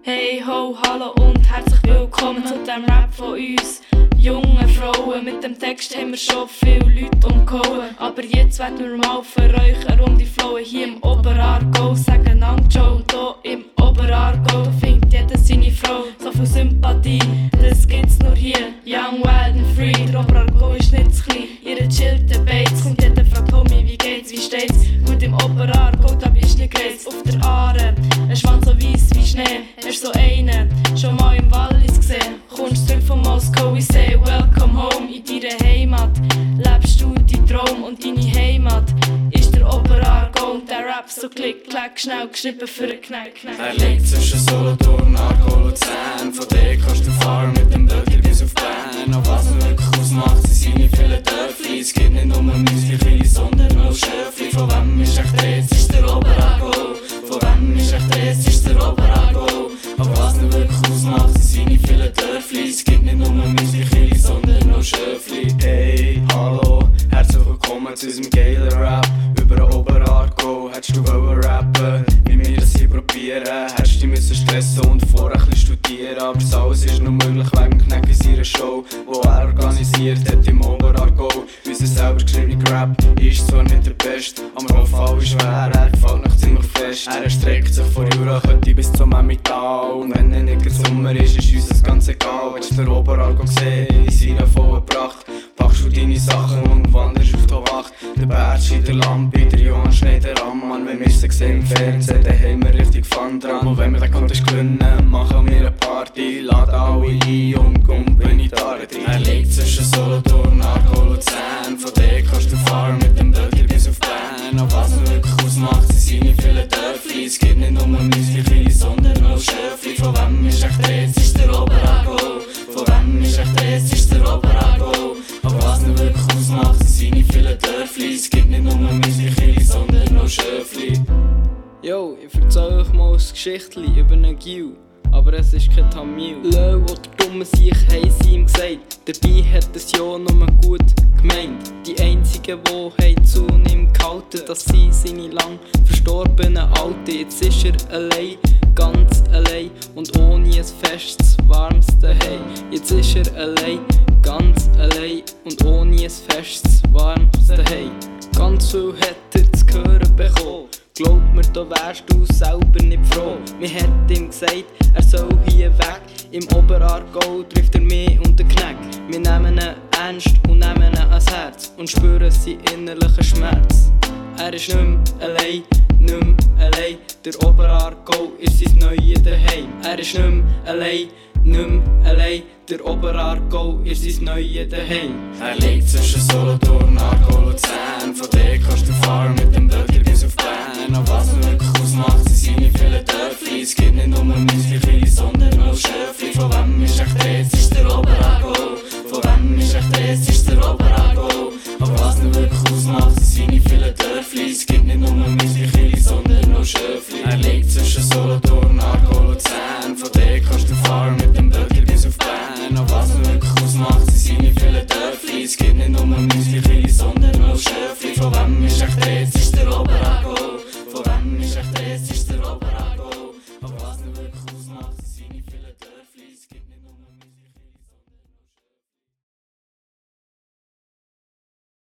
Hey ho, hallo und herzlich willkommen zu dem Rap von uns. Junge Frauen, mit dem Text haben wir schon viele Leute umgehauen. Aber jetzt werden wir mal für euch eine Runde flowen. Hier im Oberaargau, sagen Joe. Hier im Oberaargau, da findet jeder seine Frau. So viel Sympathie, das gibt's nur hier. Young, wild and free, der Oberaargau ist nicht zu klein. Ihre chillte Bates, kommt jeder fragt Homie, wie geht's, wie steht's? Gut im Oberaargau, da bist du nicht gereizt. Auf der Aare, ein Schwanz so weiss wie Schnee. Hast so einen schon mal im Wallis gesehen? Kommst zurück von Moskau, ich say welcome home. In deiner Heimat lebst du deinen Traum und deine Heimat ist der Oberaargau. Und der Rap so klick, klack, schnell geschrieben für einen Knack. Er liegt zwischen Solothurn, Aargau, Luzern. Von dir kannst du fahren mit dem Böttcher bis auf Bern. Aber was ihn wirklich ausmacht, sind seine vielen Dörfli. Es gibt nicht nur Müsli, sondern auch Schöfli. Von wem ist echt der, jetzt ist der Oberaargau. Von wem ist echt der, jetzt ist der Oberaargau. Aber was ihn wirklich ausmacht, sind seine vielen Dörfli. Es gibt nicht nur Müsli, sondern auch Schöfli. Hey, hallo, herzlich willkommen zu unserem geilen Rap über den Oberaargau. Hättest du wollen rappen, wie wir das hier probieren? Hättest du dich müssen stressen und vorher ein bisschen studieren? Aber das alles ist nur möglich wegen Knack in seiner Show, wo er organisiert hat im Oberaargau. Unser selber geschriebener Rap ist zwar nicht der beste, aber am Fall ist schwer, er gefällt noch ziemlich fest. Er erstreckt sich von Jura-Kette bis zum Emmental. Und wenn er nicht Sommer ist uns das ganz egal. Hättest du den Oberaargau gesehen, in seiner vollen Pracht, packst du deine Sachen und wanderst auf die Wacht. Der Bertschi, der Lampi, der Johann Schneider am Mann. Wenn wir sie sehen im Fernsehen, dann haben wir richtig Fun dran. Und wenn wir den Contest gewinnen, machen wir eine Party. Laden alle ein und kumpen in die Gitarre drin. Er liegt zwischen Solothurn, Aargau, Luzern. Von dir kannst du fahren mit dem Böttcher bis auf Bern. Aber was ihn wirklich ausmacht, sind seine vielen Dörfli. Es gibt nicht nur Müsli, sondern auch Schöfli. Von wem ist echt der, jetzt ist der Oberaargau. Von wem ist echt der, jetzt ist der Oberaargau. Aber was ihn wirklich ausmacht, sind seine vielen Dörfli. Es gibt nicht nur Müsli, sondern auch Schöfli. Yo, ich erzähl euch mal ein Geschichtli über einen Gil, aber es ist kein Tamil. Löw oder dumme Siech haben sie ihm gesagt, dabei hat es ja nur gut gemeint. Die einzigen, die zu ihm gehalten, das sind seine lang verstorbenen Alten. Jetzt ist er allein, ganz allein und ohne ein festes, warmes Daheim. Jetzt ist er allein, ganz allein und ohne ein festes, warmes Daheim. Ganz viel hat er zu hören bekommen. Glaub mir, da wärst du selber nicht froh. Mir hat ihm gesagt, er soll hier weg. Im Oberaargau trifft er mich und den Knack. Wir nehmen ihn ernst und nehmen ihn ans Herz und spüren seinen innerlichen Schmerz. Er ist nicht mehr allein, nicht mehr allein. Der Oberaargau ist sein neues Daheim. Er ist nicht mehr allein, nicht mehr allein. Der Oberaargau ist sein neues Daheim. Er liegt zwischen Solothurn, Aargau, Luzern. Von dir kannst du fahren mit dem Böttcher bis auf Bern. Aber was ihn wirklich ausmacht, sind seine vielen Dörfli. Es gibt nicht nur Müsli, sondern auch Schöfli. Von wem ist echt der, jetzt ist der Oberaargau. Von wem ist echt der, jetzt ist der Oberaargau. Aber was ihn wirklich ausmacht, sind seine vielen Dörfli. Es gibt nicht nur Müsli, sondern auch Schöfli. Er liegt zwischen Solothurn, Aargau, Luzern. Von dir kannst du fahren mit dem Böttcher bis auf Bern. Aber was ihn wirklich ausmacht, sind seine vielen Dörfli. Es gibt nicht nur Müsli, sondern auch Schöfli. Von wem ist echt der, jetzt ist der Oberaargau. Von wem ist echt der